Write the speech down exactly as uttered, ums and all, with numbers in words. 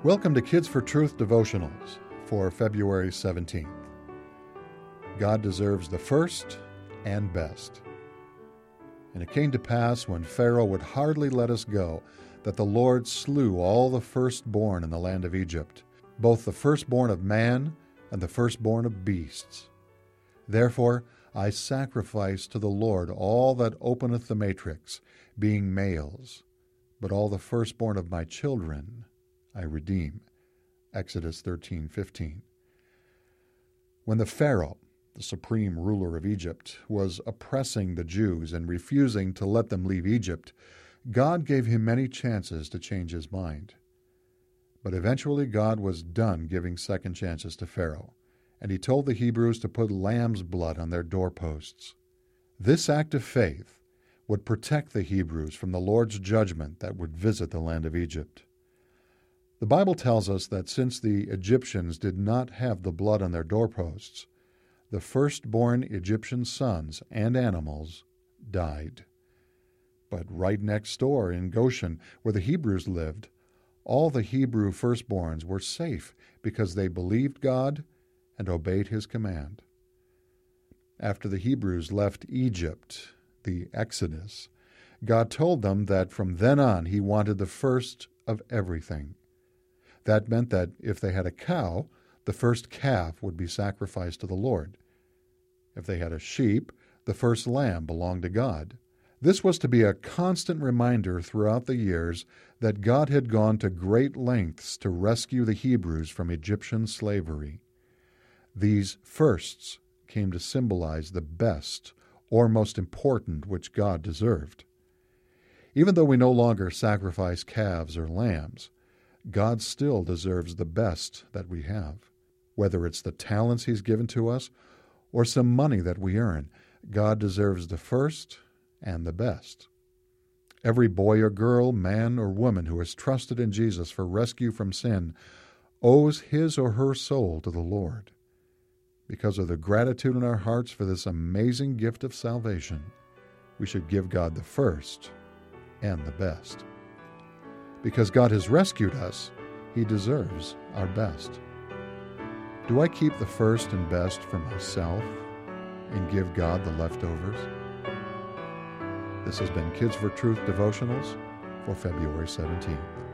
Welcome to Kids for Truth devotionals for February seventeenth. God deserves the first and best. And it came to pass when Pharaoh would hardly let us go, that the Lord slew all the firstborn in the land of Egypt, both the firstborn of man and the firstborn of beasts. Therefore I sacrifice to the Lord all that openeth the matrix, being males, but all the firstborn of my children I redeem. Exodus thirteen fifteen. When the Pharaoh, the supreme ruler of Egypt, was oppressing the Jews and refusing to let them leave Egypt, God gave him many chances to change his mind. But eventually God was done giving second chances to Pharaoh, and he told the Hebrews to put lamb's blood on their doorposts. This act of faith would protect the Hebrews from the Lord's judgment that would visit the land of Egypt. The Bible tells us that since the Egyptians did not have the blood on their doorposts, the firstborn Egyptian sons and animals died. But right next door in Goshen, where the Hebrews lived, all the Hebrew firstborns were safe because they believed God and obeyed his command. After the Hebrews left Egypt, the Exodus, God told them that from then on he wanted the first of everything. That meant that if they had a cow, the first calf would be sacrificed to the Lord. If they had a sheep, the first lamb belonged to God. This was to be a constant reminder throughout the years that God had gone to great lengths to rescue the Hebrews from Egyptian slavery. These firsts came to symbolize the best or most important which God deserved. Even though we no longer sacrifice calves or lambs, God still deserves the best that we have. Whether it's the talents he's given to us or some money that we earn, God deserves the first and the best. Every boy or girl, man or woman who has trusted in Jesus for rescue from sin owes his or her soul to the Lord. Because of the gratitude in our hearts for this amazing gift of salvation, we should give God the first and the best. Because God has rescued us, he deserves our best. Do I keep the first and best for myself and give God the leftovers? This has been Kids for Truth devotionals for February seventeenth.